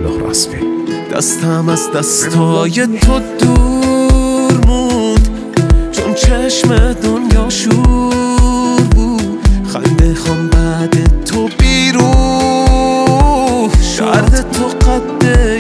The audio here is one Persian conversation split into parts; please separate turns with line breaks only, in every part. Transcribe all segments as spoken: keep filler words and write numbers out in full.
الله رسمی.
دستم از دستای تو دور موند، چون چشم دنیا شور بود. خنده خام بعد تو بیروح شد، درد تو قده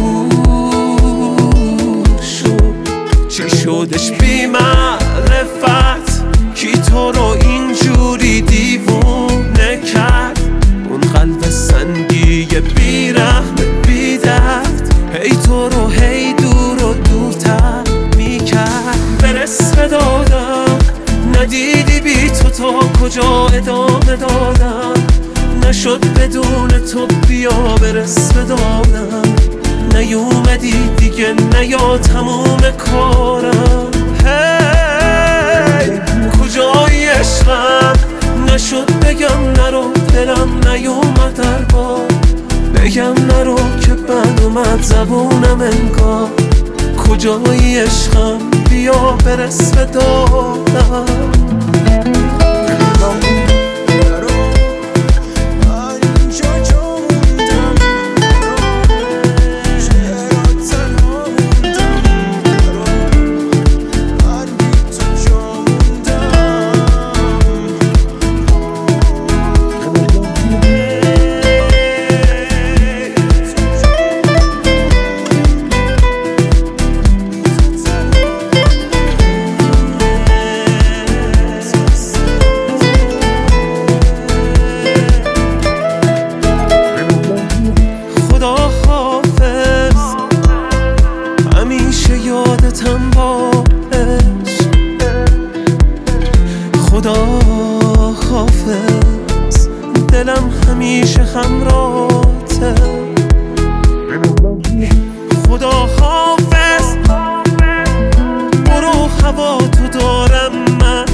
کور شد. چی شدش بی معرفت کی تو رو اینجوری دیوونه کرد؟ اون قلب سنگی بی رحم بی درد هی تو رو هی دور و دورتر میکرد. برس به دادم ندیدی بی تو تا کجا ادامه دادم، نشد بدون تو بیا برس به دادم. نیومدی دیگه نیا تموم کارم. هی کجای عشقم نشد بگم نرو، دلم نیومد در بار بگم نرو که بد اومد زبونم انگار. کجای عشقم بیا برس به دادم. یادتم باش خدا حافظ، دلم همیشه همراهته. خدا حافظ برو هوا تو دارم من.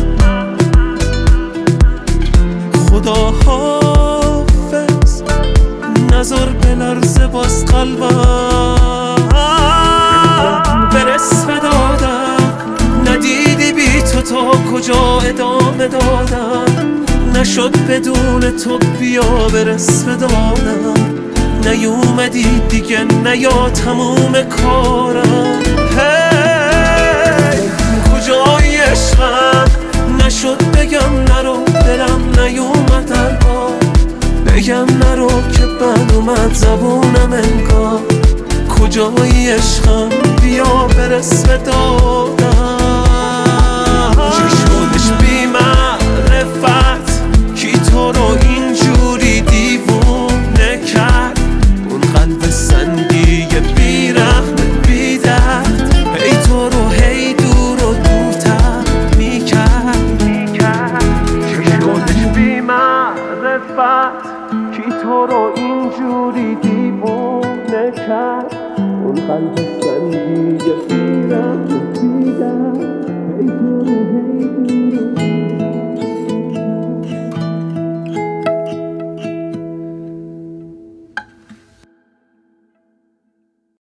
خدا حافظ نظر بلرزه باز قلبم. برس به دادم ندیدی بی تو تا کجا ادامه دادم، نشد بدون تو بیا برس به دادم. نیومدی دیگه نیا تموم کارم. هی کجای عشقم نشد بگم نرو، دلم نیومد در بار بگم نرو که بد اومد زبونم انگار. کجای عشقم بیا برس به دادم. چی شدش بی معرفت کی تو رو اینجوری دیوونه کرد؟ اون قلب سنگی بی رحم بی درد هی تو رو هی دور و دورتر میکرد. چی شدش بی معرفت کی تو رو اینجوری دیوونه کرد؟ اون قلب سنگی بی رحم بی درد هی تو رو هی دور و